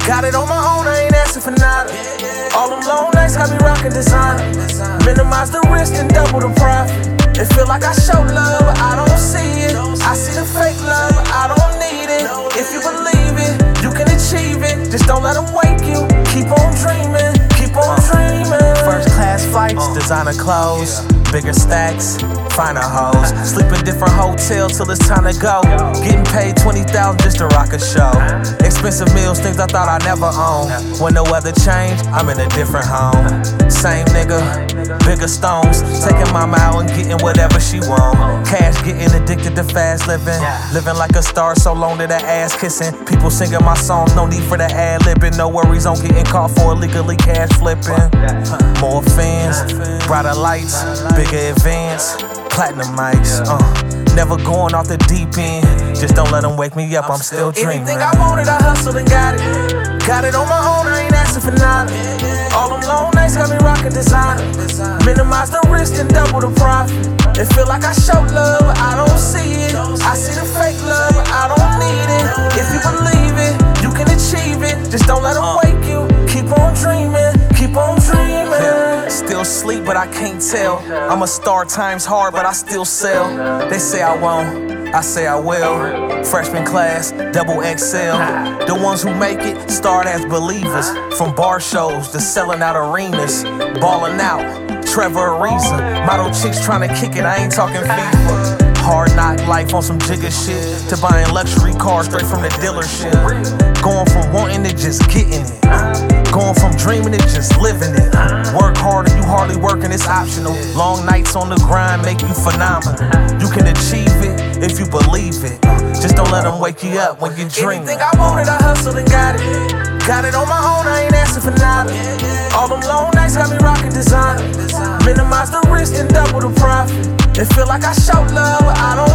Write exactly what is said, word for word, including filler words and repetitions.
Got it on my own, I ain't asking for nada. All them long nights got me rockin' designer. Minimize the risk and double the profit. It feel like I show love, but I don't see it. I see the fake love, but I don't need it. If you believe it, you can achieve it. Just don't let them wake you. Keep on dreaming, keep on dreaming. First class flights, designer clothes, bigger stacks, finer hoes. Sleep in different hotels till it's time to go. Getting paid twenty thousand just to rock a show. Expensive meals, things I thought I never own. When the weather changed, I'm in a different home. Same nigga, bigger stones. Taking mama out and getting whatever she want. Cash getting addicted to fast living. Living like a star so long that her ass kissing. People singing my songs, no need for the ad-libbing. No worries on getting caught for illegally cash flipping. More fans, brighter lights, bigger advance, platinum mics. Uh, never going off the deep end. Just don't let them wake me up, I'm still dreaming. Anything I wanted, I hustled and got it. Got it on my own, I ain't asking for nada. All them long nights got me rockin' designer. Minimize the risk and double the profit. It feel like I show love, but I don't see it. I see the fake love, but I don't need it. If you believe it, you can achieve it. Just don't let them wake you. Keep on dreaming, keep on dreaming. Still sleep, but I can't tell. I'm a star times hard, but I still sell. They say I won't, I say I will. Freshman class, double X L. The ones who make it start as believers. From bar shows to selling out arenas. Balling out, Trevor Ariza. Model chicks trying to kick it, I ain't talking FIFA. Hard knock life on some jigger shit to buying luxury cars straight from the dealership. Going from wanting to just getting it. Going from dreaming to just living it. Work hard and you hardly working, it's optional. Long nights on the grind make you phenomenal. You can achieve it if you believe it. Just don't let them wake you up when you're dreaming. Anything I wanted, I hustled and got it. Got it on my own, I ain't asking for nada. All them long nights got me rockin' designer. Minimize the risk and double the profit. It feel like I show love, but I don't